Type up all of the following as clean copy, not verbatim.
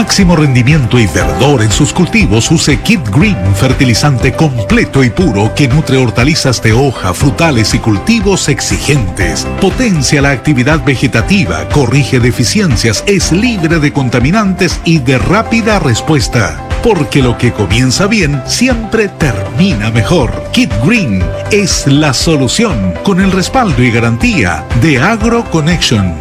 máximo rendimiento y verdor en sus cultivos, use Kid Green, fertilizante completo y puro que nutre hortalizas de hoja, frutales y cultivos exigentes. Potencia la actividad vegetativa, corrige deficiencias, es libre de contaminantes y de rápida respuesta. Porque lo que comienza bien siempre termina mejor. Kid Green es la solución, con el respaldo y garantía de AgroConnection.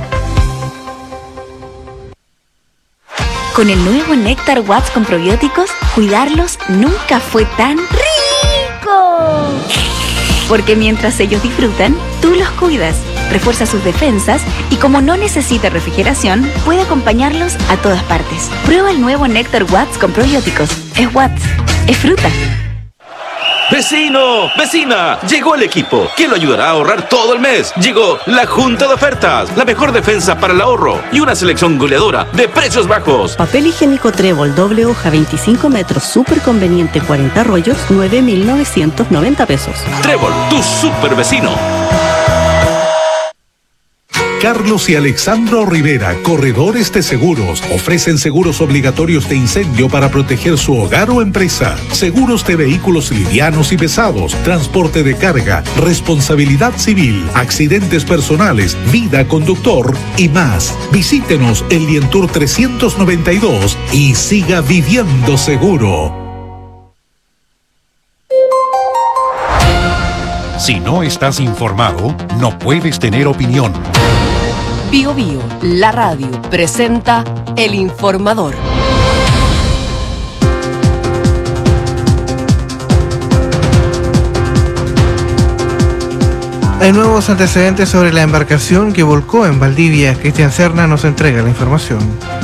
Con el nuevo Néctar Watts con probióticos, cuidarlos nunca fue tan rico. Porque mientras ellos disfrutan, tú los cuidas, refuerza sus defensas y como no necesita refrigeración, puede acompañarlos a todas partes. Prueba el nuevo Néctar Watts con probióticos. Es Watts, es fruta. ¡Vecino! ¡Vecina! Llegó el equipo que lo ayudará a ahorrar todo el mes. Llegó la Junta de Ofertas, la mejor defensa para el ahorro y una selección goleadora de precios bajos. Papel higiénico Trébol, doble hoja, 25 metros, súper conveniente, 40 rollos, 9.990 pesos. Trébol, tu super vecino. Carlos y Alexandro Rivera, corredores de seguros, ofrecen seguros obligatorios de incendio para proteger su hogar o empresa, seguros de vehículos livianos y pesados, transporte de carga, responsabilidad civil, accidentes personales, vida conductor y más. Visítenos en Lientour 392 y siga viviendo seguro. Si no estás informado, no puedes tener opinión. Bio Bio, la radio, presenta El Informador. Hay nuevos antecedentes sobre la embarcación que volcó en Valdivia. Cristian Serna nos entrega la información.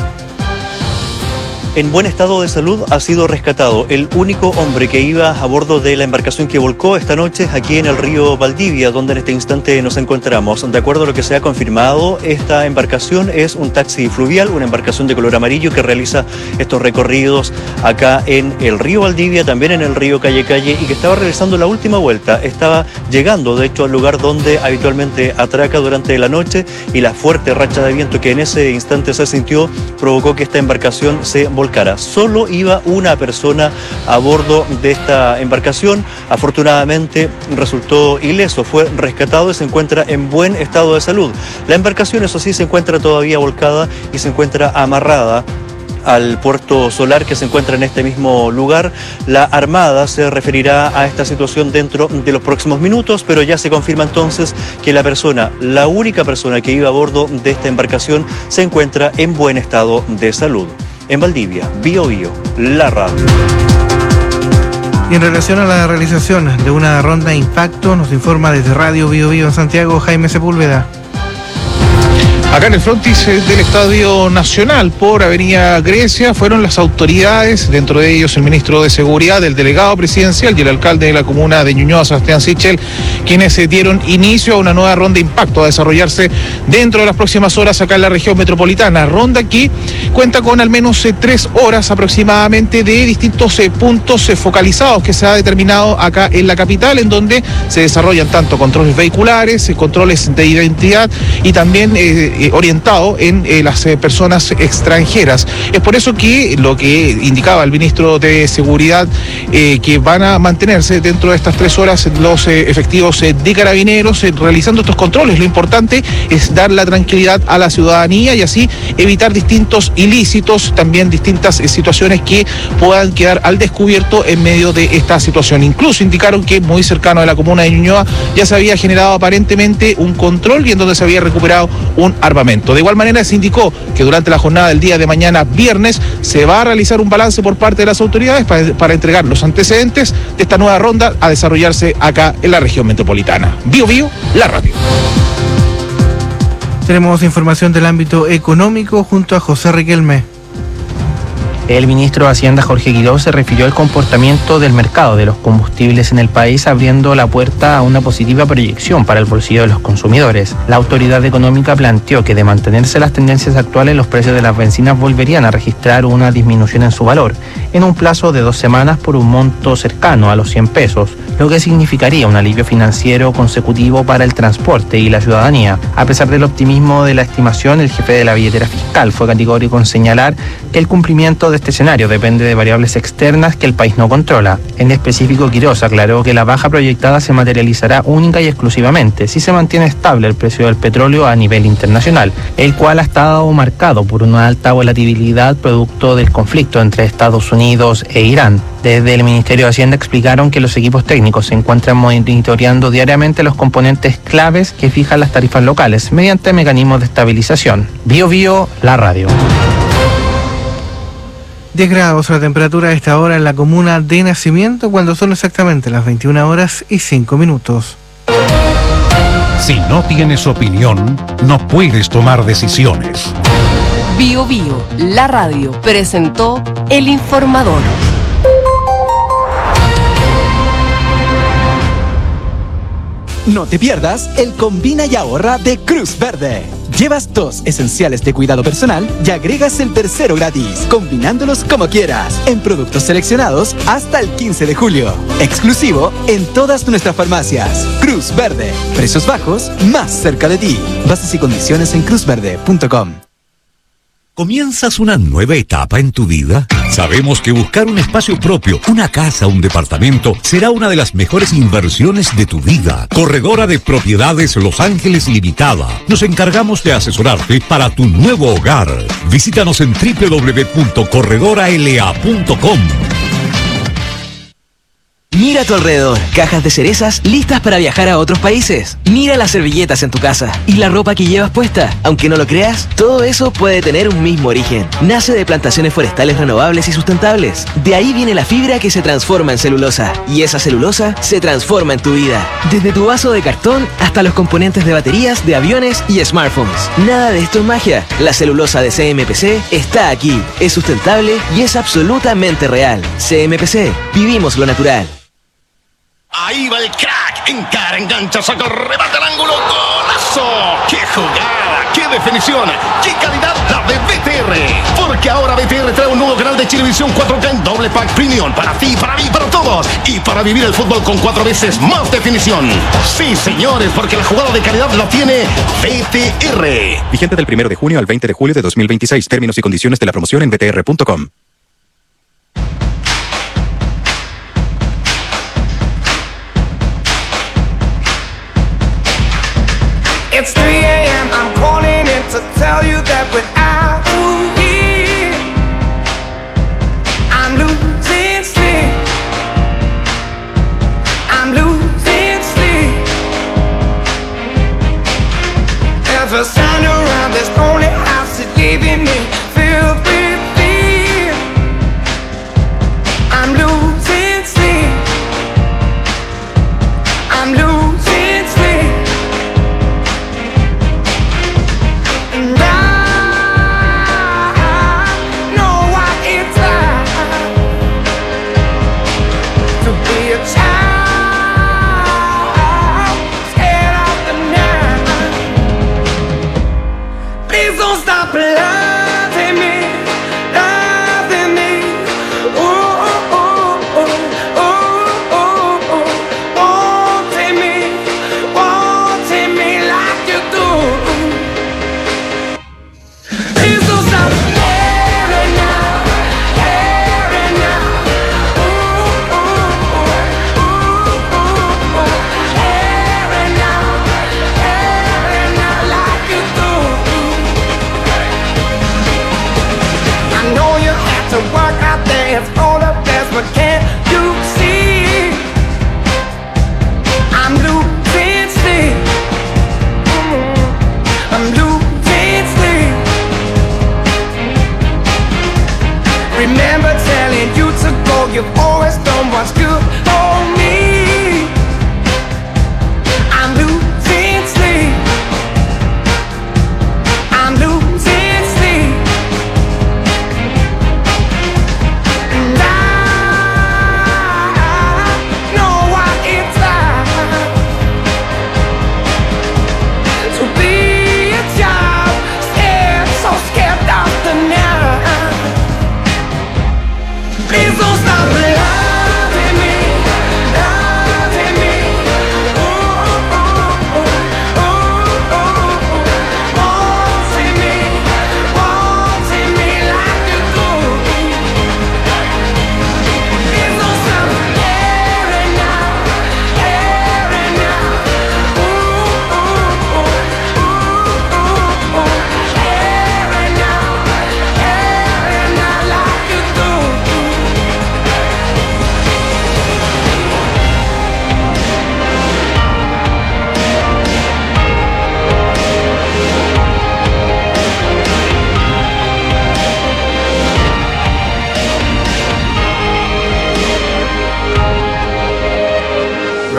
En buen estado de salud ha sido rescatado el único hombre que iba a bordo de la embarcación que volcó esta noche aquí en el río Valdivia, donde en este instante nos encontramos. De acuerdo a lo que se ha confirmado, esta embarcación es un taxi fluvial, una embarcación de color amarillo que realiza estos recorridos acá en el río Valdivia, también en el río Calle Calle, y que estaba realizando la última vuelta. Estaba llegando, de hecho, al lugar donde habitualmente atraca durante la noche, y la fuerte racha de viento que en ese instante se sintió provocó que esta embarcación se volcara. Solo iba una persona a bordo de esta embarcación. Afortunadamente resultó ileso, fue rescatado y se encuentra en buen estado de salud. La embarcación, eso sí, se encuentra todavía volcada y se encuentra amarrada al puerto solar que se encuentra en este mismo lugar. La Armada se referirá a esta situación dentro de los próximos minutos, pero ya se confirma entonces que la única persona que iba a bordo de esta embarcación se encuentra en buen estado de salud. En Valdivia, Bio Bio, la radio. Y en relación a la realización de una ronda impacto, nos informa desde Radio Bio Bio en Santiago, Jaime Sepúlveda. Acá en el frontis del Estadio Nacional por Avenida Grecia fueron las autoridades, dentro de ellos el ministro de Seguridad, el delegado presidencial y el alcalde de la comuna de Ñuñoa, Sebastián Sichel, quienes dieron inicio a una nueva ronda de impacto a desarrollarse dentro de las próximas horas acá en la región metropolitana. Ronda que cuenta con al menos 3 horas aproximadamente de distintos puntos focalizados que se ha determinado acá en la capital, en donde se desarrollan tanto controles vehiculares, controles de identidad y también orientado en las personas extranjeras. Es por eso que lo que indicaba el ministro de Seguridad, que van a mantenerse dentro de estas 3 horas los efectivos de carabineros realizando estos controles. Lo importante es dar la tranquilidad a la ciudadanía y así evitar distintos ilícitos, también distintas situaciones que puedan quedar al descubierto en medio de esta situación. Incluso indicaron que muy cercano a la comuna de Ñuñoa ya se había generado aparentemente un control y en donde se había recuperado un armamento. De igual manera se indicó que durante la jornada del día de mañana, viernes, se va a realizar un balance por parte de las autoridades para entregar los antecedentes de esta nueva ronda a desarrollarse acá en la región metropolitana. Bio Bio, la radio. Tenemos información del ámbito económico junto a José Riquelme. El ministro de Hacienda, Jorge Quiroz, se refirió al comportamiento del mercado de los combustibles en el país, abriendo la puerta a una positiva proyección para el bolsillo de los consumidores. La autoridad económica planteó que de mantenerse las tendencias actuales, los precios de las bencinas volverían a registrar una disminución en su valor, en un plazo de 2 semanas por un monto cercano a los 100 pesos, lo que significaría un alivio financiero consecutivo para el transporte y la ciudadanía. A pesar del optimismo de la estimación, el jefe de la billetera fiscal fue categórico en señalar que el cumplimiento de este escenario depende de variables externas que el país no controla. En específico, Quiroz aclaró que la baja proyectada se materializará única y exclusivamente si se mantiene estable el precio del petróleo a nivel internacional, el cual ha estado marcado por una alta volatilidad producto del conflicto entre Estados Unidos e Irán. Desde el Ministerio de Hacienda explicaron que los equipos técnicos se encuentran monitoreando diariamente los componentes claves que fijan las tarifas locales mediante mecanismos de estabilización. Bio Bio, la radio. 10 grados la temperatura a esta hora en la comuna de Nacimiento, cuando son exactamente las 21:05. Si no tienes opinión, no puedes tomar decisiones. Bio Bio, la radio, presentó El Informador. No te pierdas el Combina y Ahorra de Cruz Verde. Llevas 2 esenciales de cuidado personal y agregas el tercero gratis, combinándolos como quieras, en productos seleccionados hasta el 15 de julio. Exclusivo en todas nuestras farmacias. Cruz Verde. Precios bajos, más cerca de ti. Bases y condiciones en cruzverde.com. ¿Comienzas una nueva etapa en tu vida? Sabemos que buscar un espacio propio, una casa, un departamento, será una de las mejores inversiones de tu vida. Corredora de Propiedades Los Ángeles Limitada. Nos encargamos de asesorarte para tu nuevo hogar. Visítanos en www.corredorala.com. Mira a tu alrededor, cajas de cerezas listas para viajar a otros países. Mira las servilletas en tu casa y la ropa que llevas puesta. Aunque no lo creas, todo eso puede tener un mismo origen. Nace de plantaciones forestales renovables y sustentables. De ahí viene la fibra que se transforma en celulosa. Y esa celulosa se transforma en tu vida. Desde tu vaso de cartón hasta los componentes de baterías, de aviones y smartphones. Nada de esto es magia. La celulosa de CMPC está aquí. Es sustentable y es absolutamente real. CMPC, vivimos lo natural. Ahí va el crack, encara, engancha, saca, remata al ángulo, ¡golazo! ¡Qué jugada! ¡Qué definición! ¡Qué calidad la de BTR! Porque ahora BTR trae un nuevo canal de Chilevisión 4K en doble pack premium para ti, para mí, para todos, y para vivir el fútbol con 4 veces más definición. Sí, señores, porque la jugada de calidad la tiene BTR. Vigente del 1 de junio al 20 de julio de 2026. Términos y condiciones de la promoción en btr.com. It's 3 a.m. I'm calling in to tell you that without you here, I'm losing sleep. I'm losing sleep. There's a sound around this lonely house that's leaving me filled with fear. I'm losing sleep. I'm losing sleep. And I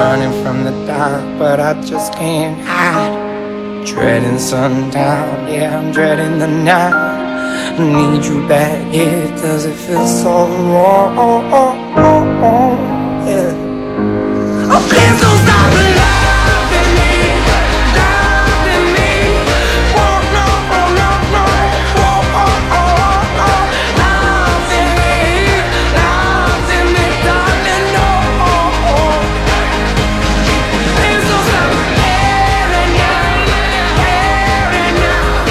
running from the dark, but I just can't hide. Dreading sundown, yeah, I'm dreading the night. I need you back, yeah, does it feel so wrong? Yeah. Oh, please don't stop loving me, loving me. Oh, no, oh, no, no. Oh, oh, oh, oh. Loving me, darling, no. Please don't stop every night, every night.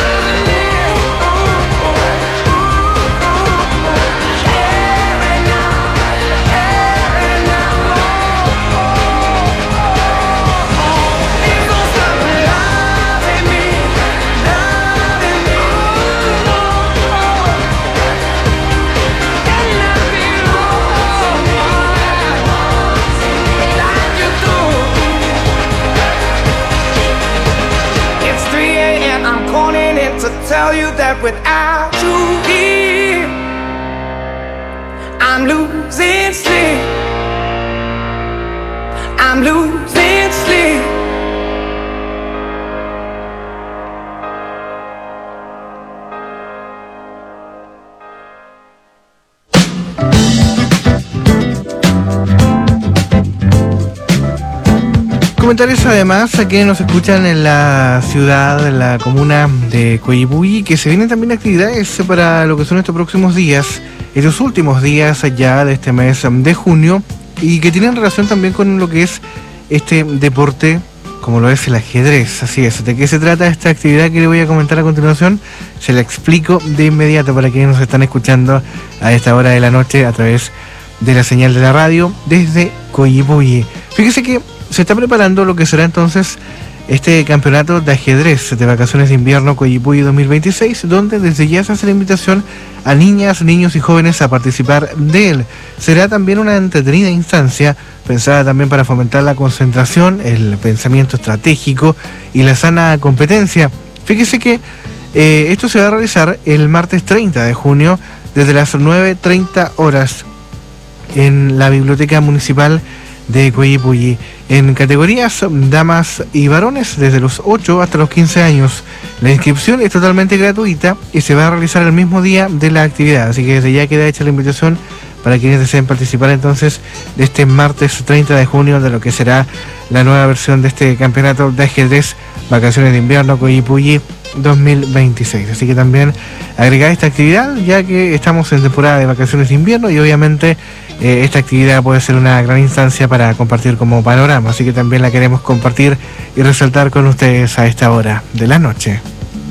It's 3 a.m. I'm calling in to tell you that without you here, I'm losing sleep. I'm losing sleep. Comentarles además a quienes nos escuchan en la ciudad, en la comuna de Coyipulli, que se vienen también actividades para lo que son estos próximos días, estos últimos días ya de este mes de junio, y que tienen relación también con lo que es este deporte, como lo es el ajedrez. Así es, ¿de qué se trata esta actividad que le voy a comentar a continuación? Se la explico de inmediato para quienes nos están escuchando a esta hora de la noche a través de la señal de la radio desde Coyipulli. Fíjese que se está preparando lo que será entonces este campeonato de ajedrez de vacaciones de invierno Coyipulli 2026, donde desde ya se hace la invitación a niñas, niños y jóvenes a participar de él. Será también una entretenida instancia pensada también para fomentar la concentración, el pensamiento estratégico y la sana competencia. Fíjese que esto se va a realizar el martes 30 de junio desde las 9:30 horas en la Biblioteca Municipal de Coyipulli, en categorías damas y varones desde los 8 hasta los 15 años. La inscripción es totalmente gratuita y se va a realizar el mismo día de la actividad, así que desde ya queda hecha la invitación para quienes deseen participar entonces de este martes 30 de junio de lo que será la nueva versión de este campeonato de ajedrez vacaciones de invierno Coyipulli 2026. Así que también agregar esta actividad ya que estamos en temporada de vacaciones de invierno y obviamente esta actividad puede ser una gran instancia para compartir como panorama, así que también la queremos compartir y resaltar con ustedes a esta hora de la noche.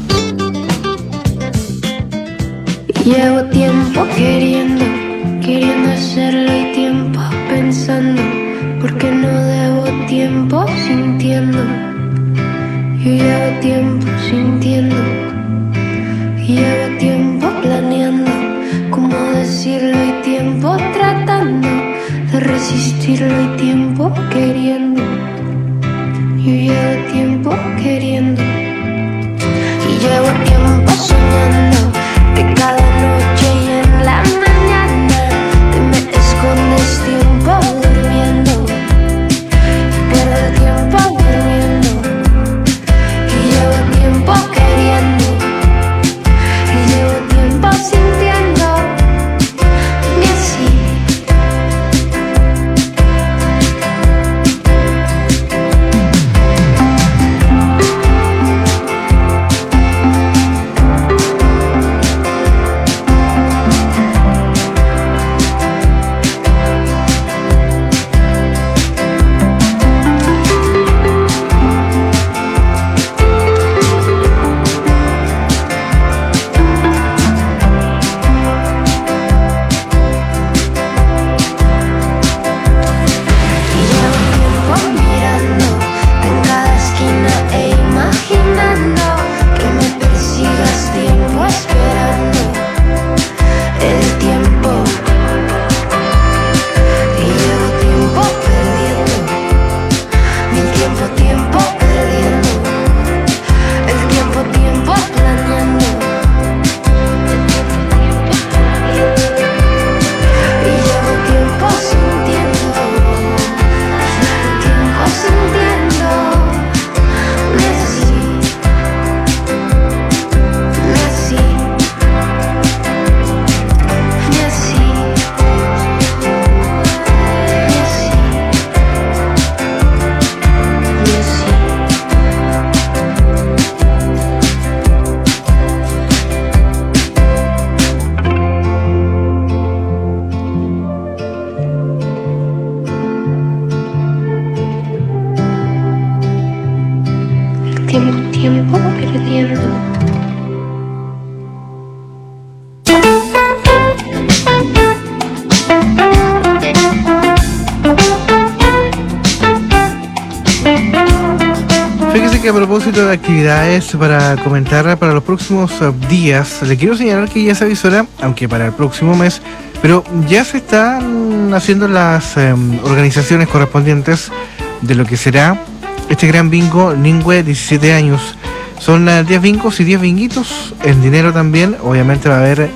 Llevo tiempo queriendo hacerlo y tiempo pensando, porque no debo tiempo sintiendo. Yo llevo tiempo sintiendo, llevo tiempo planeando cómo decirlo y tiempo tratando de resistirlo y tiempo queriendo. Yo llevo tiempo queriendo y llevo tiempo soñando que cada noche y en la mañana te me escondes tiempo durmiendo y pierdo tiempo durmiendo y llevo tiempo queriendo y llevo tiempo sintiendo y así. perdiendo. Fíjese que a propósito de actividades para comentar para los próximos días, le quiero señalar que ya se avisora, aunque para el próximo mes, pero ya se están haciendo las organizaciones correspondientes de lo que será este gran bingo Ningüe 17 años. Son 10 bingos y 10 binguitos en dinero también. Obviamente va a haber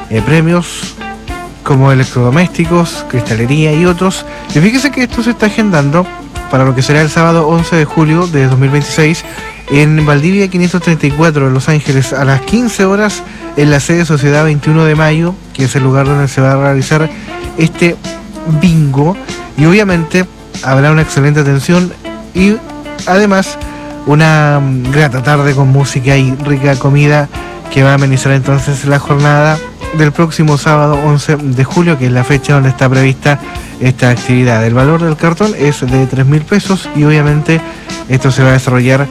premios como electrodomésticos, cristalería y otros. Y fíjese que esto se está agendando para lo que será el sábado 11 de julio de 2026 en Valdivia 534 en Los Ángeles a las 15 horas en la sede Sociedad 21 de Mayo, que es el lugar donde se va a realizar este bingo, y obviamente habrá una excelente atención y además una grata tarde con música y rica comida que va a amenizar entonces la jornada del próximo sábado 11 de julio, que es la fecha donde está prevista esta actividad. El valor del cartón es de 3.000 pesos y obviamente esto se va a desarrollar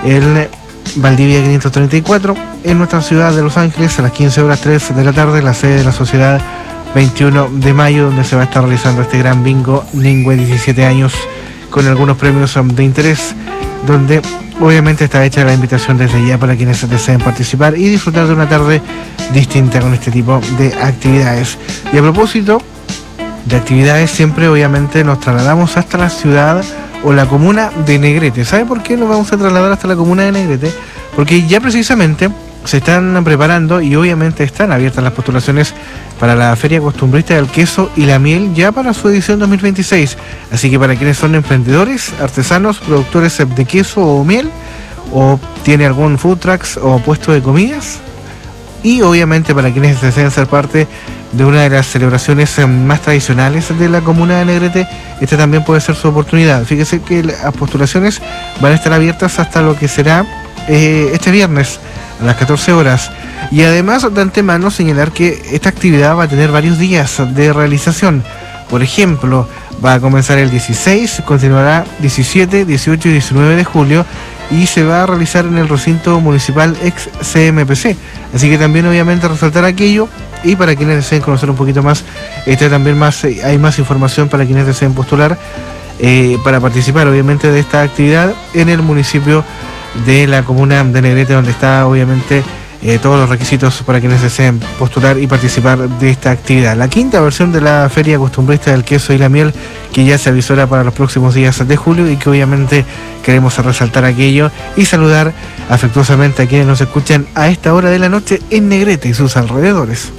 en Valdivia 534 en nuestra ciudad de Los Ángeles a las 15 horas 3 de la tarde, la sede de la Sociedad 21 de Mayo, donde se va a estar realizando este gran bingo Ningüe 17 años con algunos premios de interés, donde obviamente está hecha la invitación desde ya para quienes deseen participar y disfrutar de una tarde distinta con este tipo de actividades. Y a propósito de actividades, siempre obviamente nos trasladamos hasta la ciudad o la comuna de Negrete. ¿Sabe por qué nos vamos a trasladar hasta la comuna de Negrete? Porque ya precisamente se están preparando y obviamente están abiertas las postulaciones para la Feria Costumbrista del Queso y la Miel ya para su edición 2026. Así que para quienes son emprendedores, artesanos, productores de queso o miel, o tiene algún food trucks o puesto de comidas, y obviamente para quienes deseen ser parte de una de las celebraciones más tradicionales de la comuna de Negrete, esta también puede ser su oportunidad. Fíjese que las postulaciones van a estar abiertas hasta lo que será este viernes a las 14 horas. Y además de antemano señalar que esta actividad va a tener varios días de realización. Por ejemplo, va a comenzar el 16, continuará 17, 18 y 19 de julio y se va a realizar en el recinto municipal ex CMPC. Así que también obviamente resaltar aquello, y para quienes deseen conocer un poquito más, también hay más información para quienes deseen postular para participar obviamente de esta actividad en el municipio de la comuna de Negrete, donde está obviamente todos los requisitos para quienes deseen postular y participar de esta actividad. La quinta versión de la Feria Costumbrista del Queso y la Miel, que ya se avisora para los próximos días de julio, y que obviamente queremos resaltar aquello y saludar afectuosamente a quienes nos escuchan a esta hora de la noche en Negrete y sus alrededores.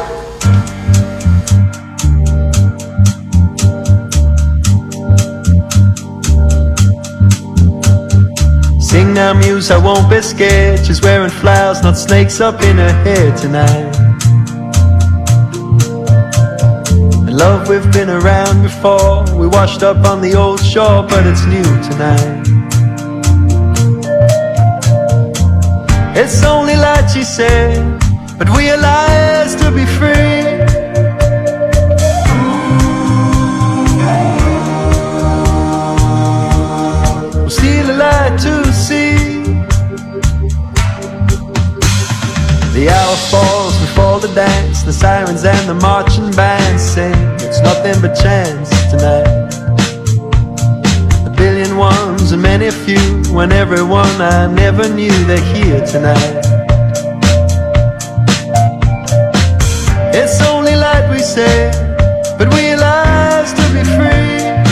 Sing now, muse, I won't be scared. She's wearing flowers, not snakes up in her hair tonight. In love, we've been around before. We washed up on the old shore, but it's new tonight. It's only light, she said, but we are liars to be free. We'll steal a light to see. The hour falls before the dance. The sirens and the marching bands sing. It's nothing but chance tonight. A billion ones and many few, when everyone I never knew they're here tonight. It's only light, we say, but we are liars to be free.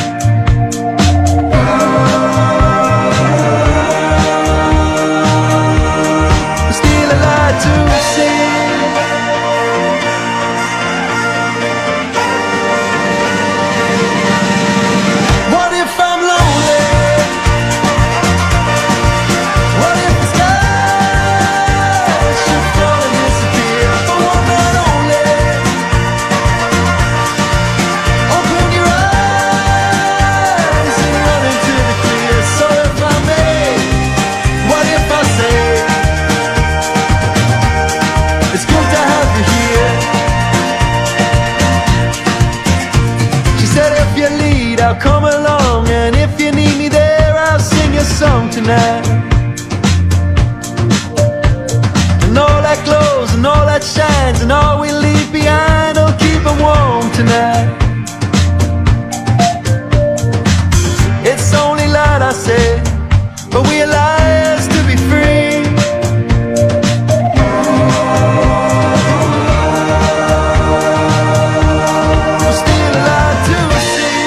I'll come along, and if you need me there, I'll sing a song tonight. and all that shines and all we leave behind, oh, keep it warm tonight. It's only light, I say, but we are liars to be free. We're still alive to see.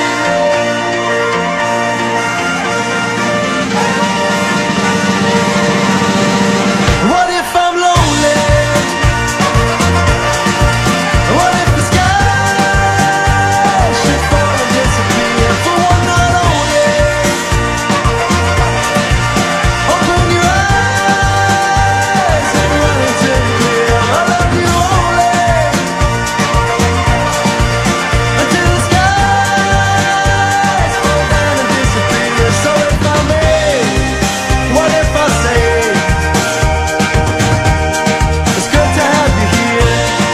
What if I'm lonely? What if the sky should fall and disappear for one night only? Open your eyes and run into the clear. I love you only until the skies fall down and disappear. So if I may, what if I say it's good to have you here?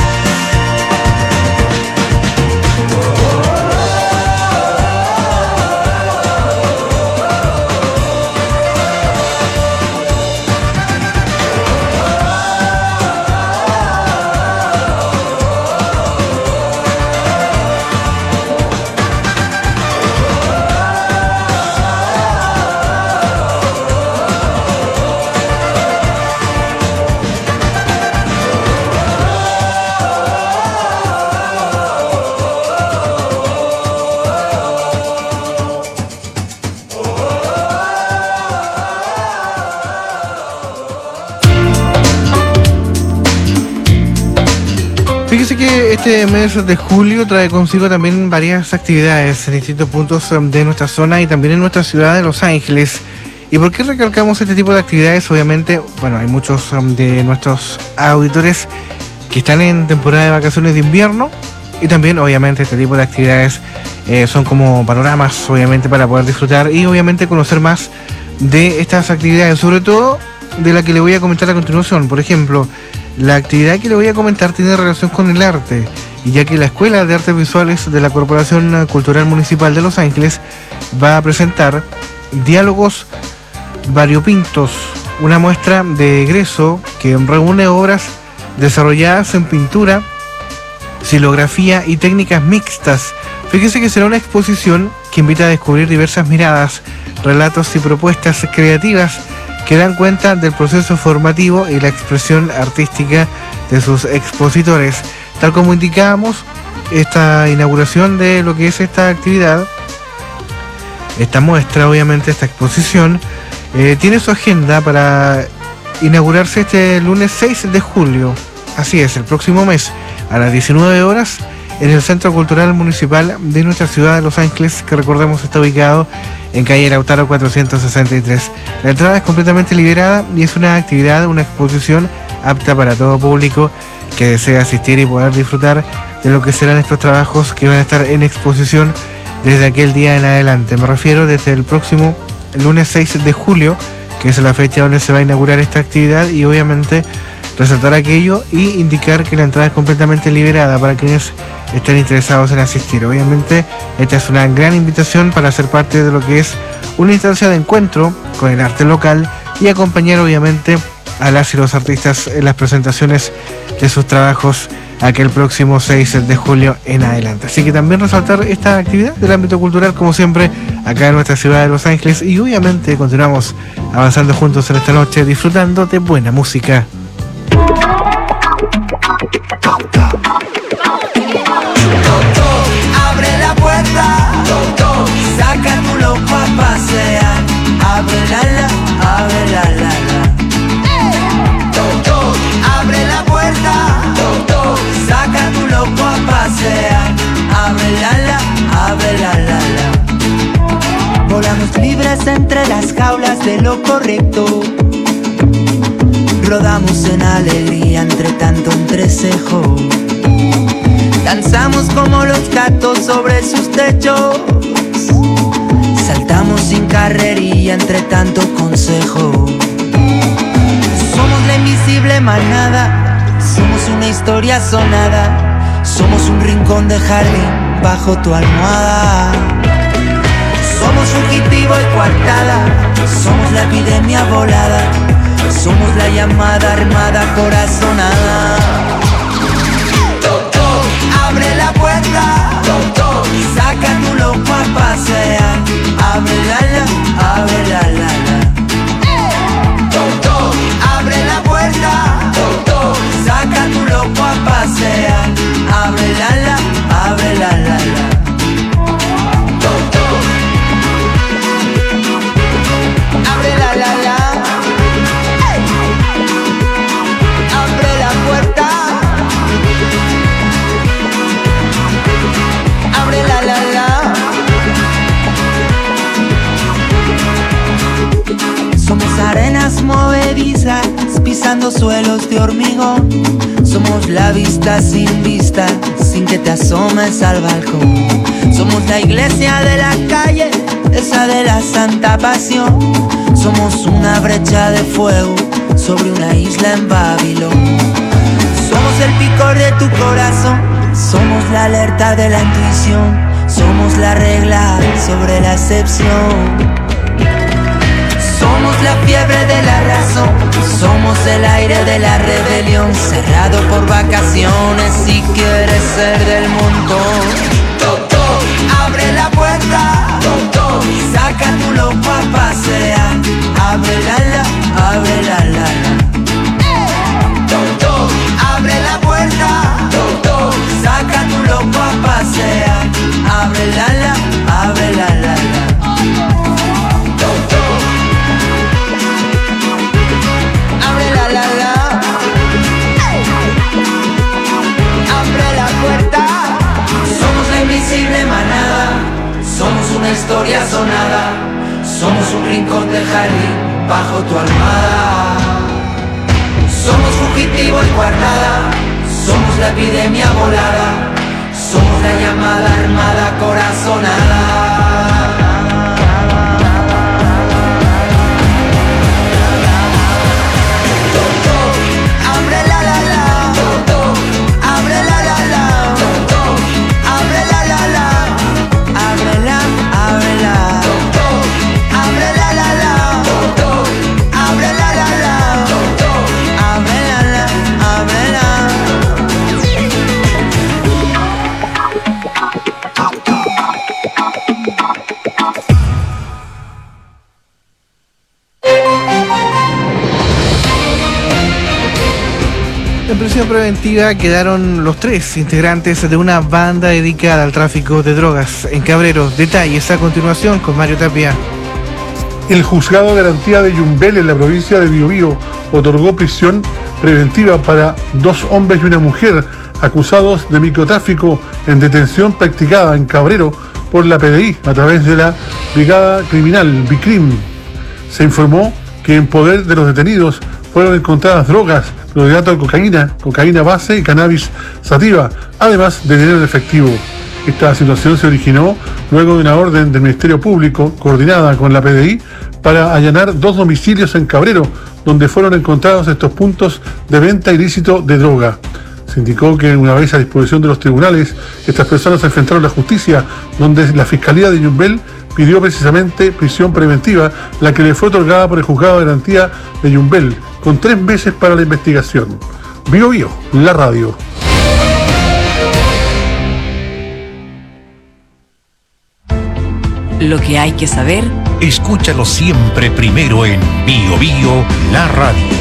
Fíjese que este mes de julio trae consigo también varias actividades en distintos puntos de nuestra zona y también en nuestra ciudad de Los Ángeles. ¿Y por qué recalcamos este tipo de actividades? Obviamente, bueno, hay muchos de nuestros auditores que están en temporada de vacaciones de invierno y también, obviamente, este tipo de actividades son como panoramas, obviamente, para poder disfrutar y, obviamente, conocer más de estas actividades, sobre todo de la que le voy a comentar a continuación. Por ejemplo, la actividad que le voy a comentar tiene relación con el arte, y ya que la Escuela de Artes Visuales de la Corporación Cultural Municipal de Los Ángeles va a presentar Diálogos Variopintos, una muestra de egreso que reúne obras desarrolladas en pintura, xilografía y técnicas mixtas. Fíjese que será una exposición que invita a descubrir diversas miradas, relatos y propuestas creativas que dan cuenta del proceso formativo y la expresión artística de sus expositores. Tal como indicábamos, esta inauguración de lo que es esta actividad, esta muestra, obviamente, esta exposición, tiene su agenda para inaugurarse este lunes 6 de julio. Así es, el próximo mes, a las 19 horas, en el Centro Cultural Municipal de nuestra ciudad de Los Ángeles, que recordemos está ubicado en calle Lautaro 463. La entrada es completamente liberada y es una actividad, una exposición apta para todo público que desea asistir y poder disfrutar de lo que serán estos trabajos que van a estar en exposición desde aquel día en adelante. Me refiero desde el próximo lunes 6 de julio, que es la fecha donde se va a inaugurar esta actividad, y obviamente resaltar aquello y indicar que la entrada es completamente liberada para quienes estén interesados en asistir. Obviamente esta es una gran invitación para ser parte de lo que es una instancia de encuentro con el arte local y acompañar, obviamente, a las y los artistas en las presentaciones de sus trabajos aquel próximo 6 de julio en adelante. Así que también resaltar esta actividad del ámbito cultural, como siempre, acá en nuestra ciudad de Los Ángeles, y obviamente continuamos avanzando juntos en esta noche, disfrutando de buena música. Abre la puerta, saca tu loco a pasear. Abre la la. Abre la puerta, saca tu loco a pasear. Abre la. Volamos libres entre las jaulas de lo correcto. Rodamos en alegría entre tanto entrecejo. Danzamos como los gatos sobre sus techos. Saltamos sin carrería entre tanto consejo. Somos la invisible manada. Somos una historia sonada. Somos un rincón de jardín bajo tu almohada. Somos fugitivo y coartada. Somos la epidemia volada. Somos la llamada armada corazonada. la puerta, toc, toc, y saca tu loco a pasear. Abre la la. Toc, toc, abre la puerta, toc, toc, y saca tu loco a pasear. Abre la la. Toc, toc, abre la. Abre la puerta, abre la. Somos arenas movedizas, pisando suelos de hormigón. Somos la vista, sin que te asomes al balcón. Somos la iglesia de la calle, esa de la santa pasión. Somos una brecha de fuego sobre una isla en Babilón. Somos el picor de tu corazón, somos la alerta de la intuición. Somos la regla sobre la excepción. Somos la fiebre de la razón, somos el aire de la rebelión. Cerrado por vacaciones si quieres ser del montón. Toc, toc, abre la puerta, toc, toc, y saca tu loco a pasear. Abre la. Toc, toc, abre la puerta, toc, toc, y saca tu loco a pasear. Abre la. Toc, toc, abre la. Abre la puerta. Somos la invisible manada, somos una historia sonada. Somos un rincón de jardín bajo tu almohada. Somos fugitivo y guardada, somos la epidemia volada. Somos la llamada armada corazonada. En prisión preventiva quedaron los 3 integrantes de una banda dedicada al tráfico de drogas en Cabrero. Detalles a continuación con Mario Tapia. El juzgado de garantía de Yumbel en la provincia de Biobío otorgó prisión preventiva para 2 hombres y una mujer acusados de microtráfico en detención practicada en Cabrero por la PDI a través de la Brigada Criminal BICRIM. Se informó que en poder de los detenidos fueron encontradas drogas, clorhidrato de cocaína base y cannabis sativa, además de dinero en efectivo. Esta situación se originó luego de una orden del Ministerio Público, coordinada con la PDI, para allanar 2 domicilios en Cabrero, donde fueron encontrados estos puntos de venta ilícito de droga. Se indicó que una vez a disposición de los tribunales, estas personas se enfrentaron a la justicia, donde la Fiscalía de Yumbel pidió precisamente prisión preventiva, la que le fue otorgada por el juzgado de garantía de Yumbel, con 3 meses para la investigación. Biobío, la radio. Lo que hay que saber, escúchalo siempre primero en Biobío, la radio.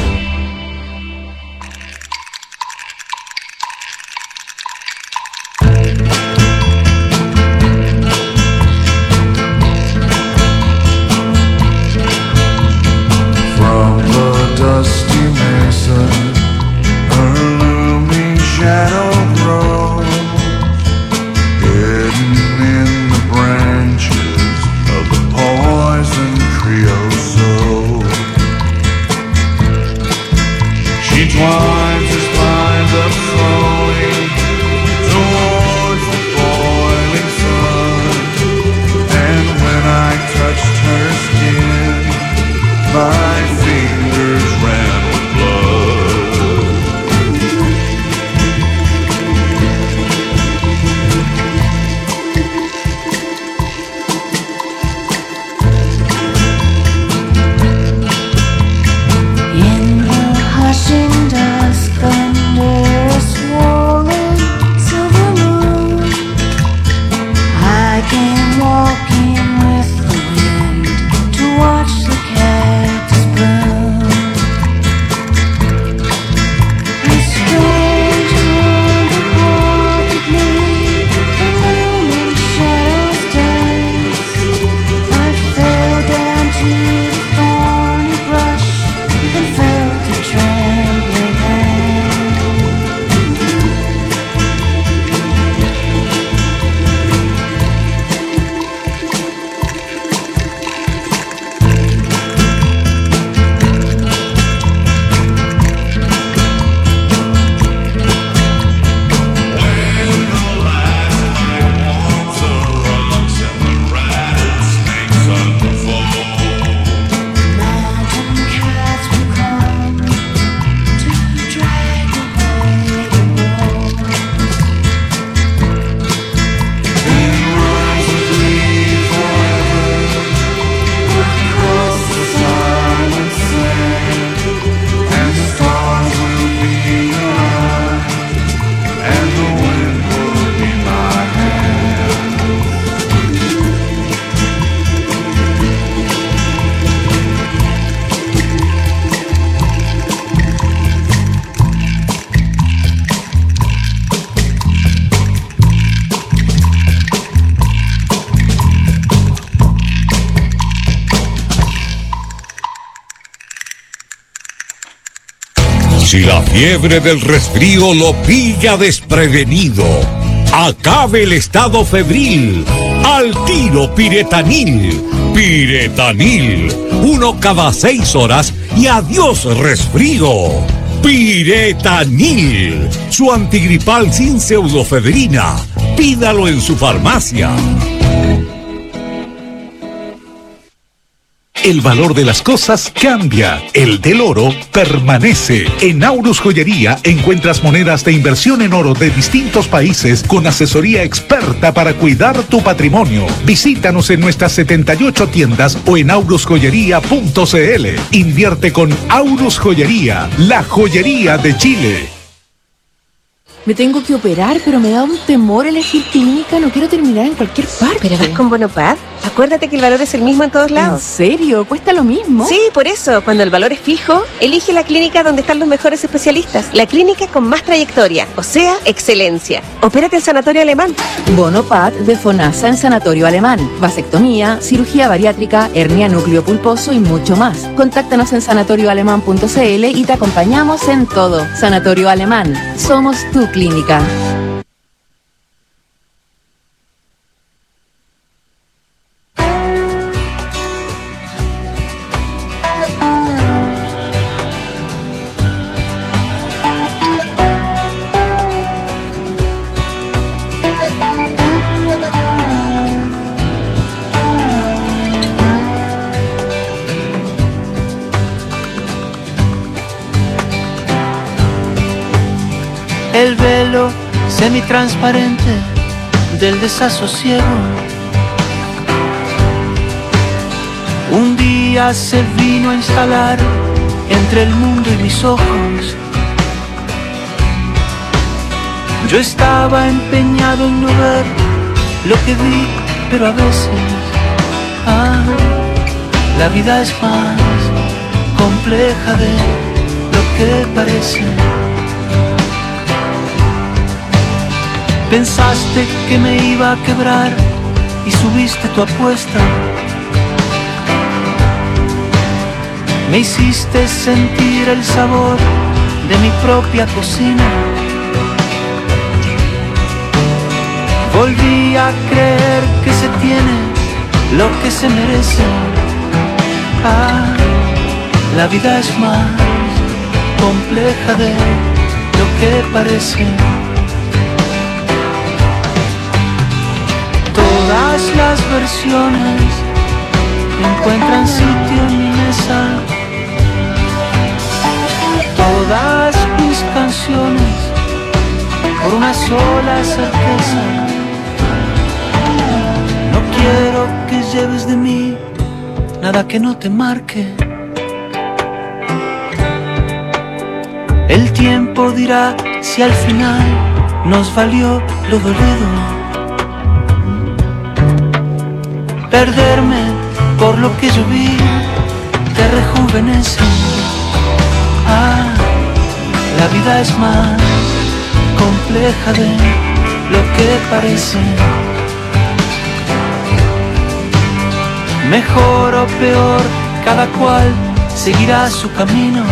Si la fiebre del resfrío lo pilla desprevenido, acabe el estado febril. Al tiro Piretanil. Piretanil. 1 cada 6 horas y adiós resfrío. Piretanil. Su antigripal sin pseudofebrina. Pídalo en su farmacia. El valor de las cosas cambia, el del oro permanece. En Aurus Joyería encuentras monedas de inversión en oro de distintos países con asesoría experta para cuidar tu patrimonio. Visítanos en nuestras 78 tiendas o en aurusjoyería.cl. Invierte con Aurus Joyería, la joyería de Chile. Me tengo que operar, pero me da un temor elegir clínica. No quiero terminar en cualquier parte. ¿Pero vas con Bonopad? Acuérdate que el valor es el mismo en todos lados. ¿En serio? ¿Cuesta lo mismo? Sí, por eso. Cuando el valor es fijo, elige la clínica donde están los mejores especialistas. La clínica con más trayectoria, o sea, excelencia. Opérate en Sanatorio Alemán. Bonopad de FONASA en Sanatorio Alemán. Vasectomía, cirugía bariátrica, hernia núcleo pulposo y mucho más. Contáctanos en sanatorioalemán.cl y te acompañamos en todo. Sanatorio Alemán. Somos tu clínica. El velo semitransparente del desasosiego. Un día se vino a instalar entre el mundo y mis ojos. Yo estaba empeñado en no ver lo que vi, pero a veces, la vida es más compleja de lo que parece. Pensaste que me iba a quebrar y subiste tu apuesta. Me hiciste sentir el sabor de mi propia cocina. Volví a creer que se tiene lo que se merece. La vida es más compleja de lo que parece. Todas las versiones encuentran sitio en mi mesa. Todas mis canciones por una sola certeza. No quiero que lleves de mí nada que no te marque. El tiempo dirá si al final nos valió lo dolido. Perderme por lo que yo vi te rejuvenece. La vida es más compleja de lo que parece. Mejor o peor, cada cual seguirá su camino.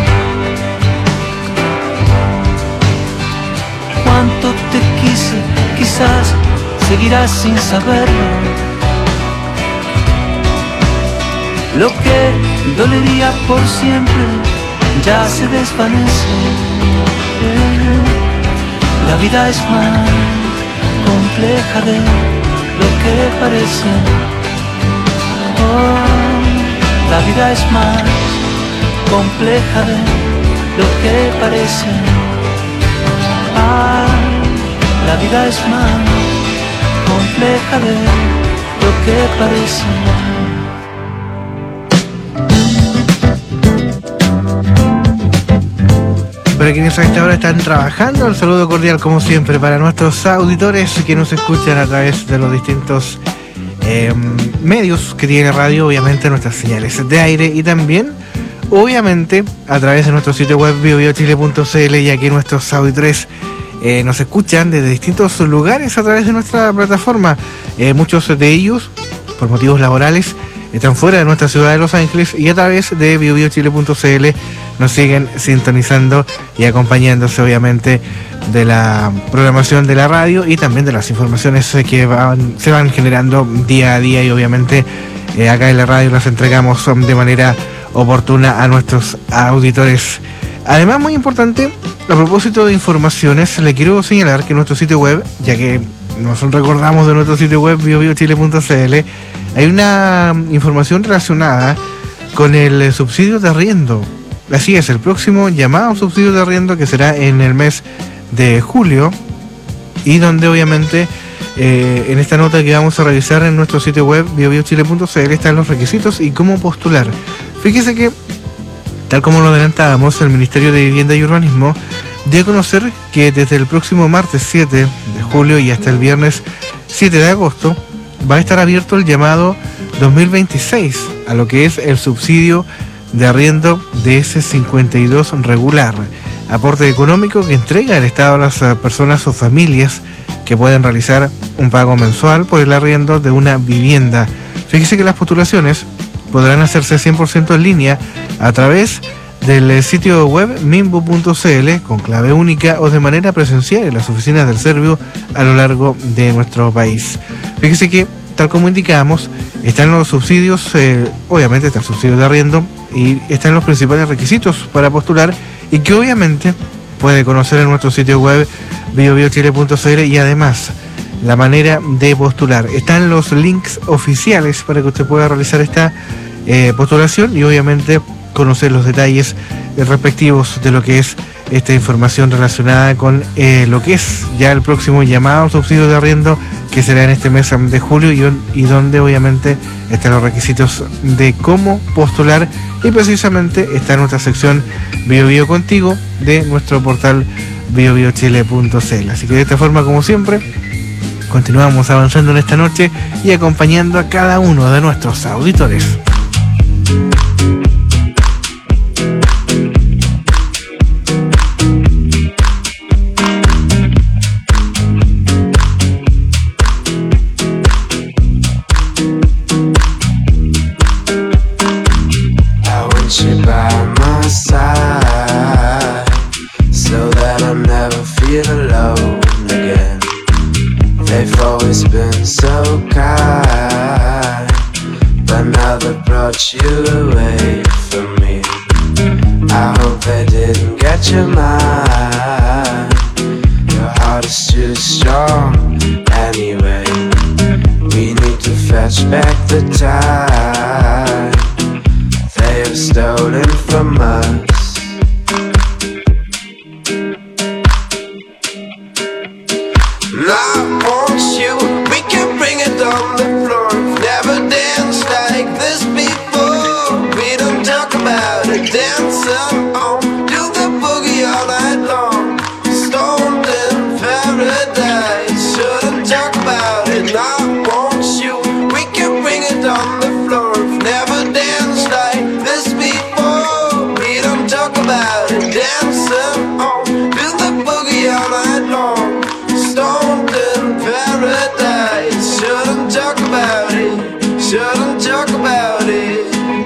Cuánto te quise, quizás seguirás sin saberlo. Lo que dolería por siempre ya se desvanece. La vida es más compleja de lo que parece. La vida es más compleja de lo que parece. La vida es más compleja de lo que parece. Para quienes a esta hora están trabajando, el saludo cordial como siempre para nuestros auditores que nos escuchan a través de los distintos medios que tiene radio, obviamente nuestras señales de aire y también, obviamente, a través de nuestro sitio web biobiochile.cl, y aquí nuestros auditores nos escuchan desde distintos lugares a través de nuestra plataforma. Muchos de ellos, por motivos laborales, están fuera de nuestra ciudad de Los Ángeles y a través de biobiochile.cl nos siguen sintonizando y acompañándose obviamente de la programación de la radio y también de las informaciones que se van generando día a día y obviamente acá en la radio las entregamos de manera oportuna a nuestros auditores. Además, muy importante, a propósito de informaciones, le quiero señalar que nuestro sitio web, ya que nos recordamos de nuestro sitio web biobiochile.cl, hay una información relacionada con el subsidio de arriendo. Así es, el próximo llamado subsidio de arriendo que será en el mes de julio y donde obviamente en esta nota que vamos a revisar en nuestro sitio web biobiochile.cl están los requisitos y cómo postular. Fíjese que, tal como lo adelantábamos, el Ministerio de Vivienda y Urbanismo dio a conocer que desde el próximo martes 7 de julio y hasta el viernes 7 de agosto va a estar abierto el llamado 2026 a lo que es el subsidio de arriendo de S52 regular, aporte económico que entrega el Estado a las personas o familias que pueden realizar un pago mensual por el arriendo de una vivienda. Fíjese que las postulaciones podrán hacerse 100% en línea a través del sitio web minbu.cl con clave única o de manera presencial en las oficinas del Servio a lo largo de nuestro país. Fíjese que, tal como indicamos, están los subsidios, obviamente está el subsidio de arriendo y están los principales requisitos para postular y que obviamente puede conocer en nuestro sitio web biobiochile.cl y además la manera de postular. Están los links oficiales para que usted pueda realizar esta postulación y obviamente conocer los detalles respectivos de lo que es esta información relacionada con lo que es ya el próximo llamado subsidio de arriendo que será en este mes de julio y donde obviamente están los requisitos de cómo postular y precisamente está en nuestra sección Bio Bio Contigo de nuestro portal biobiochile.cl. Así que de esta forma, como siempre, continuamos avanzando en esta noche y acompañando a cada uno de nuestros auditores. You away from me. I hope they didn't get your mind. Your heart is too strong anyway. We need to fetch back the time they have stolen from us. And I want you, we can bring it on the floor. Never danced like this before. Dancing on, do the boogie all night long. Stoned in paradise, shouldn't talk about it. I want you, we can bring it on the floor. Never danced like this before. We don't talk about it. Dancing on, do the boogie all night long. Stoned in paradise, shouldn't talk about it. Shouldn't talk about it.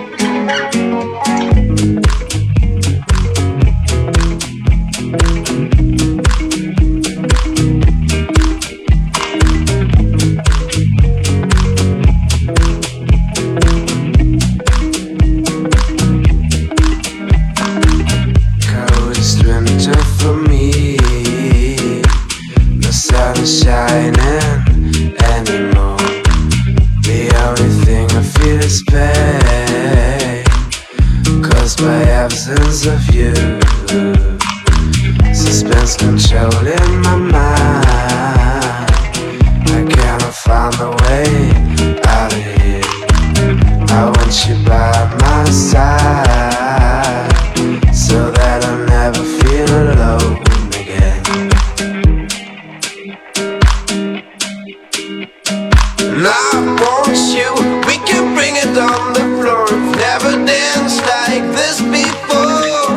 Of you, suspense controlling my mind. I cannot find the way out of here. I want you by my side, so that I'll never feel alone again. And I want you, we can bring it on the floor. Never danced like this before.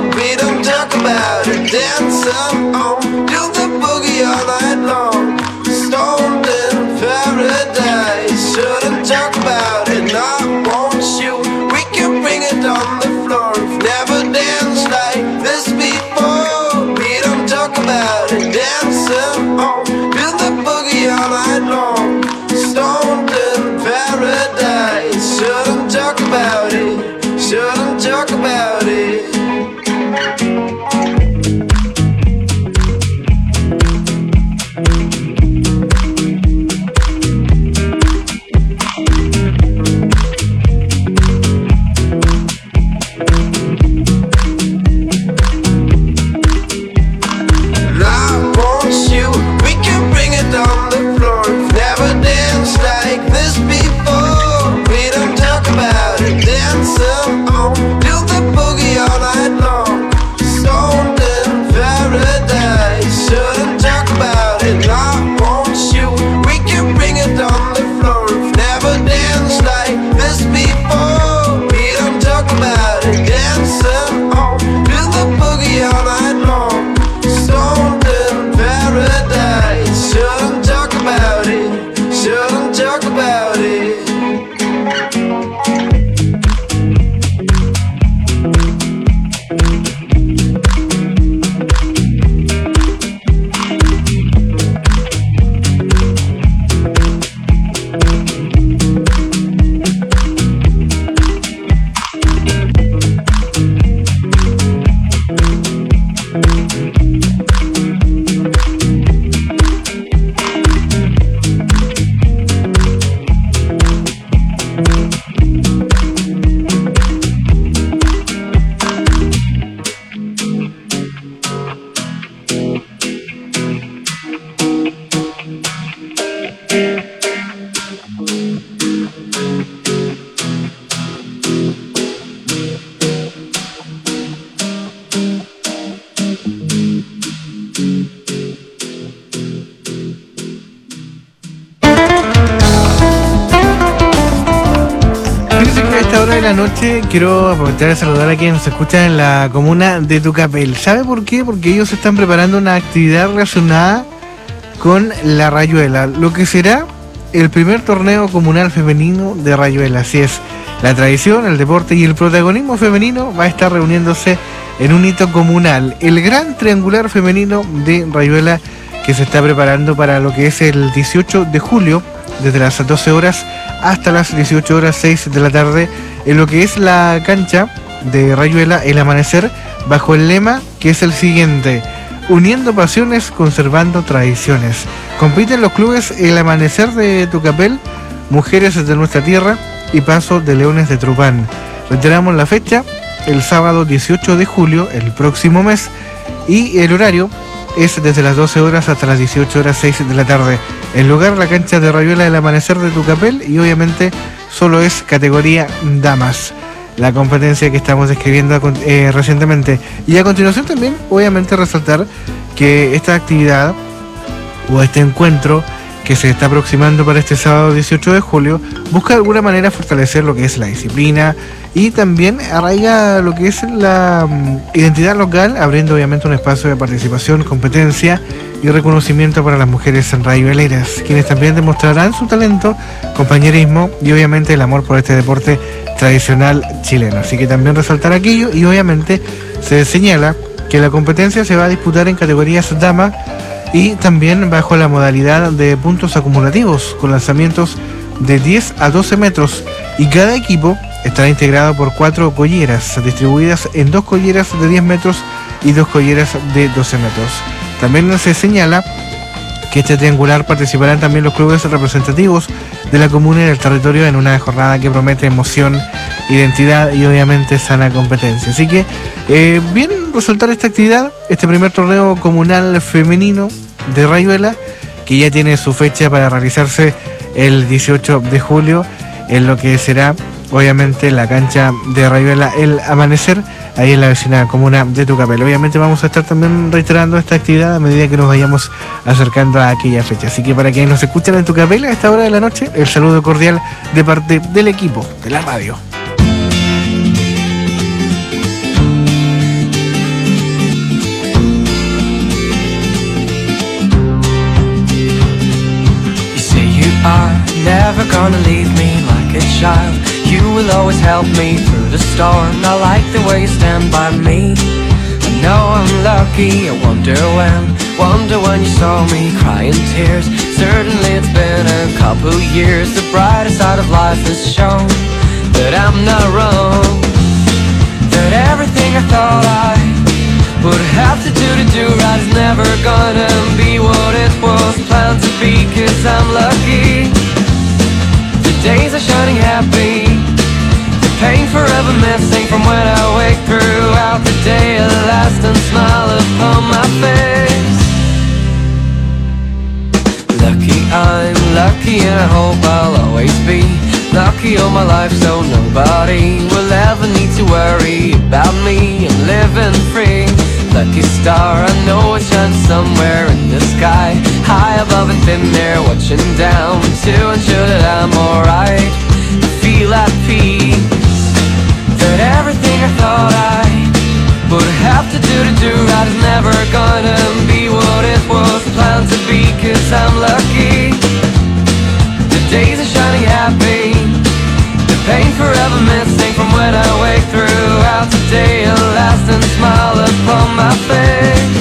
Dancing on, do the boogie all night long. Stoned in paradise, shouldn't talk about it. I want about it, shouldn't talk about it. Noche quiero aprovechar de saludar a quienes nos escuchan en la comuna de Tucapel. ¿Sabe por qué? Porque ellos están preparando una actividad relacionada con la Rayuela, lo que será el primer torneo comunal femenino de Rayuela. Así es, la tradición, el deporte y el protagonismo femenino va a estar reuniéndose en un hito comunal, el gran triangular femenino de Rayuela, que se está preparando para lo que es el 18 de julio, desde las 12 horas hasta las 18 horas 6 de la tarde, en lo que es la cancha de Rayuela, El Amanecer, bajo el lema que es el siguiente: uniendo pasiones, conservando tradiciones. Compiten los clubes El Amanecer de Tucapel, Mujeres de Nuestra Tierra y Paso de Leones de Trupán. Reiteramos la fecha, el sábado 18 de julio, el próximo mes, y el horario es desde las 12 horas hasta las 18 horas 6 de la tarde. El lugar, la cancha de Rayuela del Amanecer de Tucapel, y obviamente solo es categoría damas, la competencia que estamos describiendo recientemente. Y a continuación también, obviamente, resaltar que esta actividad o este encuentro que se está aproximando para este sábado 18 de julio busca de alguna manera fortalecer lo que es la disciplina y también arraiga lo que es la identidad local, abriendo obviamente un espacio de participación, competencia y reconocimiento para las mujeres rayueleras, quienes también demostrarán su talento, compañerismo y obviamente el amor por este deporte tradicional chileno. Así que también resaltar aquello, y obviamente se señala que la competencia se va a disputar en categorías damas y también bajo la modalidad de puntos acumulativos, con lanzamientos de 10 a 12 metros, y cada equipo estará integrado por 4 colleras, distribuidas en 2 colleras de 10 metros y 2 colleras de 12 metros. También se señala que este triangular participarán también los clubes representativos de la comuna y del territorio en una jornada que promete emoción, identidad y obviamente sana competencia. Así que bien resaltar esta actividad, este primer torneo comunal femenino de Rayuela, que ya tiene su fecha para realizarse el 18 de julio en lo que será obviamente la cancha de Rayuela El Amanecer, ahí en la vecina comuna de Tucapel. Obviamente vamos a estar también reiterando esta actividad a medida que nos vayamos acercando a aquella fecha. Así que para quienes nos escuchan en Tucapel a esta hora de la noche, el saludo cordial de parte del equipo de la radio. Never gonna leave me like a child. You will always help me through the storm. I like the way you stand by me. I know I'm lucky, I wonder when you saw me crying tears. Certainly it's been a couple years. The brighter side of life has shown. that I'm not wrong, that everything I thought I would have to do right is never gonna be what it was planned to be. 'Cause I'm lucky, the days are shining happy, the pain forever missing from when I wake throughout the day, a lasting smile upon my face. Lucky, I'm lucky, and I hope I'll always be lucky all my life, so nobody will ever need to worry about me. I'm living free. Lucky star, I know it shines somewhere in the sky, high above and thin there, watching down to ensure that I'm alright. I feel at peace, that everything I thought I would have to do right is never gonna be what it was planned to be. 'Cause I'm lucky, the days are shining happy, the pain forever missing from when I wake throughout the day, a lasting smile upon my face.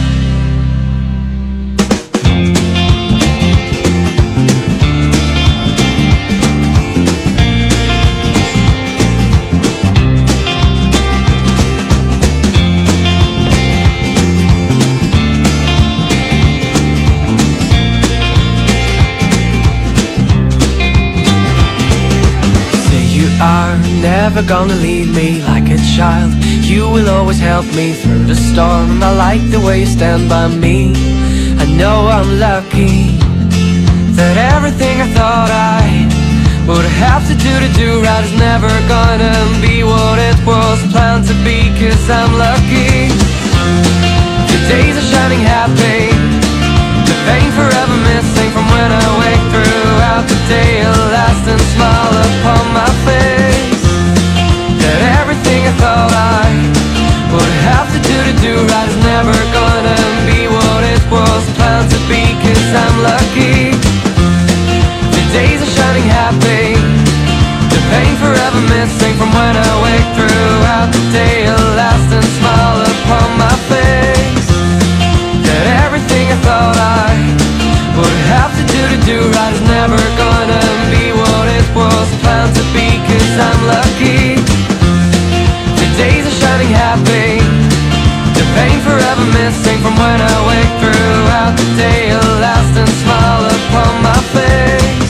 Are never gonna leave me like a child. You will always help me through the storm. I like the way you stand by me. I know I'm lucky, that everything I thought I would have to do right is never gonna be what it was planned to be. 'Cause I'm lucky, the days are shining happy, the pain forever missing from when I wake throughout the day, a lasting smile upon my face. That everything I thought I would have to do right is never gonna be what it was planned to be. 'Cause I'm lucky, the days are shining happy, the pain forever missing from when I wake throughout the day, a lasting smile upon my face. That everything I thought I would have to do right is never gonna be what it was planned to be. 'Cause I'm lucky, the days are shining happy, the pain forever missing from when I wake throughout the day, a lasting smile upon my face.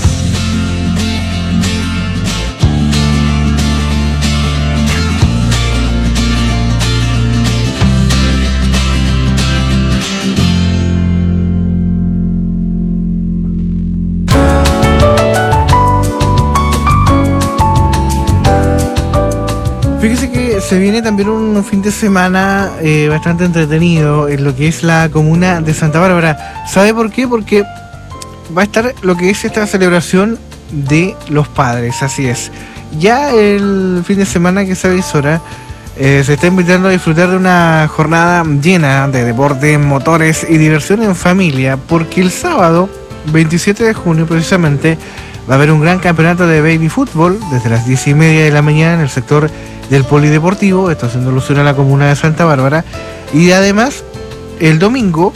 Fíjese que se viene también un fin de semana bastante entretenido en lo que es la comuna de Santa Bárbara. ¿Sabe por qué? Porque va a estar lo que es esta celebración de los padres, así es. Ya el fin de semana que se avisora, se está invitando a disfrutar de una jornada llena de deporte, motores y diversión en familia, porque el sábado 27 de junio precisamente va a haber un gran campeonato de baby fútbol desde las 10:30 de la mañana en el sector del polideportivo, esto haciendo alusión a la comuna de Santa Bárbara. Y además el domingo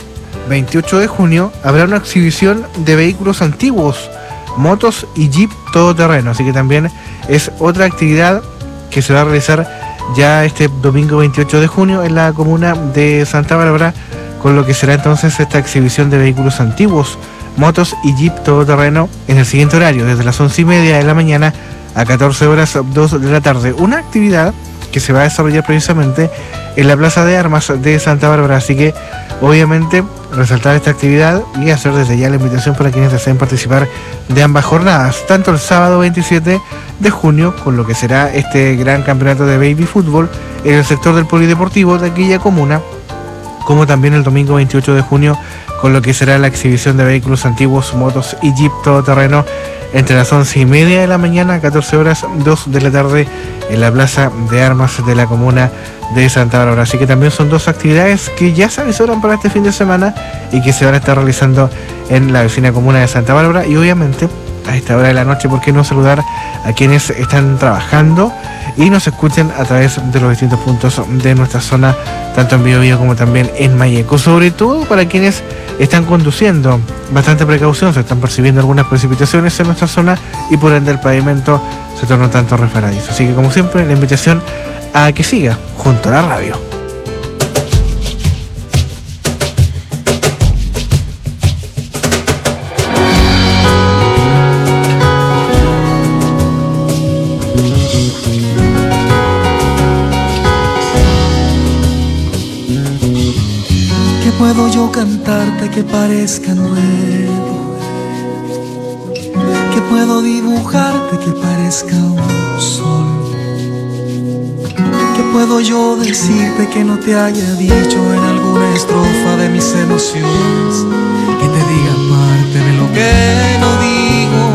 28 de junio habrá una exhibición de vehículos antiguos, motos y jeep todoterreno, así que también es otra actividad que se va a realizar ya este domingo 28 de junio en la comuna de Santa Bárbara, con lo que será entonces esta exhibición de vehículos antiguos, motos y jeep todoterreno en el siguiente horario, desde las 11:30 de la mañana a 14 horas 2 de la tarde. Una actividad que se va a desarrollar precisamente en la Plaza de Armas de Santa Bárbara, así que obviamente resaltar esta actividad y hacer desde ya la invitación para quienes deseen participar de ambas jornadas, tanto el sábado 27 de junio con lo que será este gran campeonato de baby fútbol en el sector del polideportivo de aquella comuna, como también el domingo 28 de junio con lo que será la exhibición de vehículos antiguos, motos y jeep todoterreno entre las 11:30 de la mañana a 14 horas 2 de la tarde en la Plaza de Armas de la comuna de Santa Bárbara. Así que también son dos actividades que ya se avisoran para este fin de semana y que se van a estar realizando en la vecina comuna de Santa Bárbara, y obviamente a esta hora de la noche, ¿por qué no saludar a quienes están trabajando y nos escuchan a través de los distintos puntos de nuestra zona, tanto en Biobío como también en Mayeco? Sobre todo para quienes están conduciendo, bastante precaución, se están percibiendo algunas precipitaciones en nuestra zona y por ende el pavimento se torna un tanto resbaladizo. Así que como siempre, la invitación a que siga junto a la radio. ¿Qué puedo yo cantarte que parezca nuevo? ¿Qué puedo dibujarte que parezca un sol? ¿Qué puedo yo decirte que no te haya dicho en alguna estrofa de mis emociones? Que te diga parte de lo que no digo.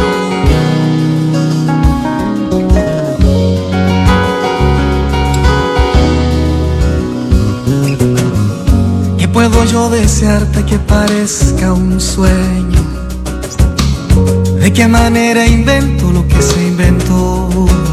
¿Qué puedo yo desearte que parezca un sueño? ¿De qué manera invento lo que se inventó?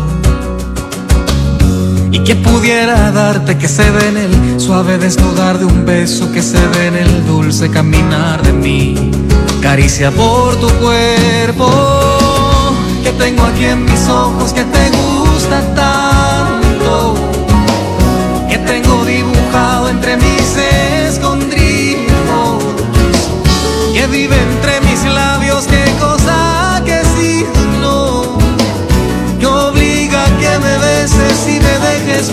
Y que pudiera darte que se ve en el suave desnudar de un beso, que se ve en el dulce caminar de mi caricia por tu cuerpo, que tengo aquí en mis ojos que te gusta tanto, que tengo dibujado entre mis escondrijos, que vive entre mis labios, qué cosa que signo que obliga a que me beses y me dejes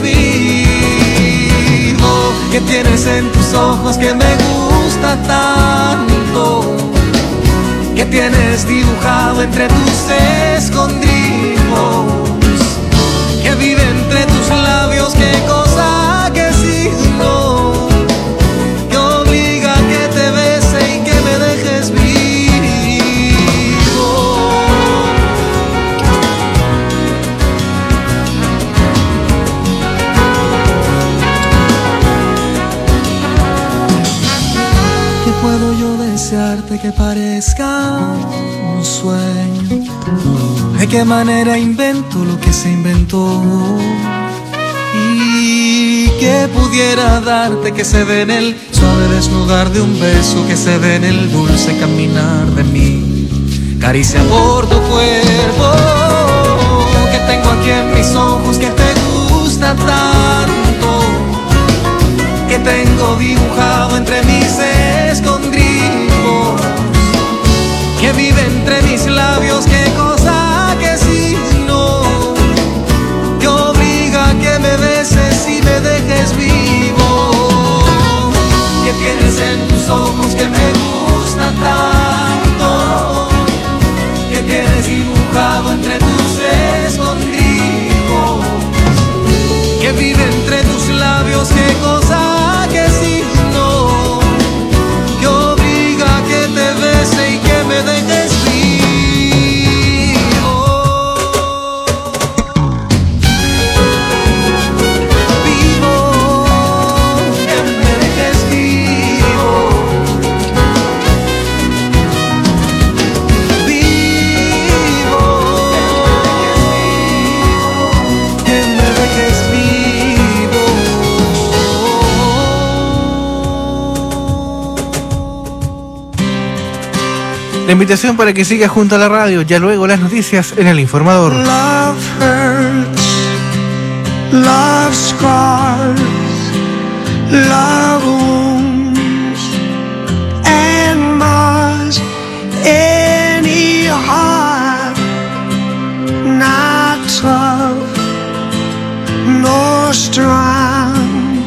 vivo, que tienes en tus ojos que me gusta tanto, que tienes dibujado entre tus escondrijos, que vive entre tus labios, qué cosa que signo que obliga a que te bese y que me dejes vivo. ¿Qué puedo yo desearte que parezca un sueño? ¿De qué manera invento lo que se inventó? Y que pudiera darte que se ve en el suave desnudar de un beso, que se ve en el dulce caminar de mi caricia por tu cuerpo, que tengo aquí en mis ojos que te gusta tanto, que tengo dibujado entre mis escondrijos, que vive entre mis labios, qué cosa que signo que obliga a que me beses y me dejes vivo, que tienes en tus ojos que me gusta tanto, que tienes dibujado entre tus escondrijos, que vive entre tus labios, qué cosa que signo que obliga a que te bese y que me dejes vivo. Vivo, que me dejes vivo. Vivo, que me dejes vivo. La invitación para que siga junto a la radio, ya luego las noticias en El Informador. Love hurts, love scars, love wounds, and mars any heart not tough nor strong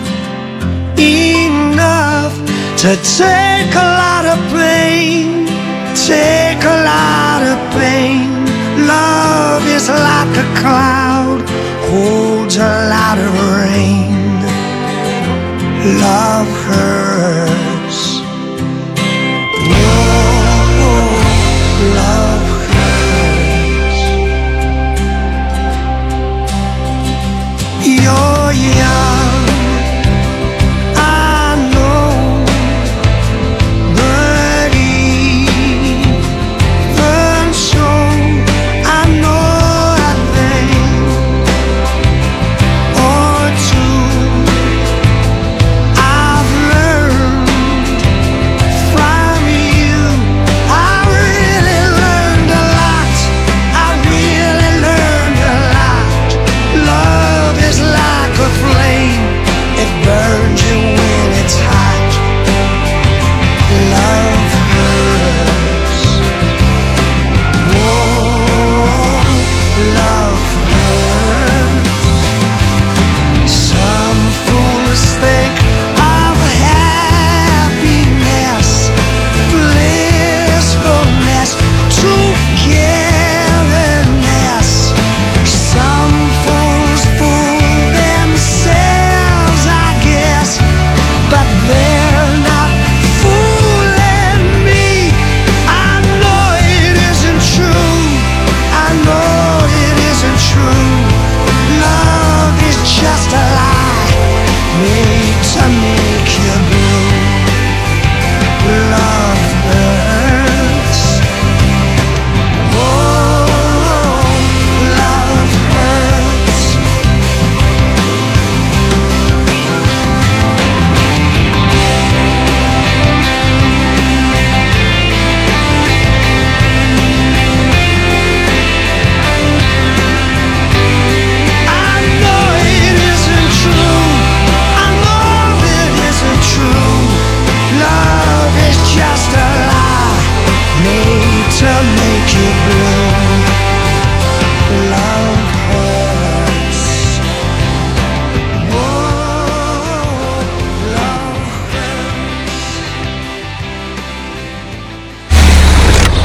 enough to take a lot of pain. Take a lot of pain. Love is like a cloud, holds a lot of rain. Love hurts. Whoa, love hurts. You're young, I know, but even so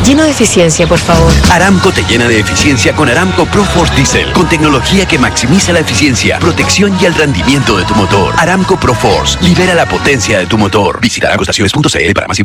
lleno de eficiencia, por favor. Aramco te llena de eficiencia con Aramco ProForce Diesel, con tecnología que maximiza la eficiencia, protección y el rendimiento de tu motor. Aramco ProForce, libera la potencia de tu motor. Visita aramcoestaciones.cl para más información.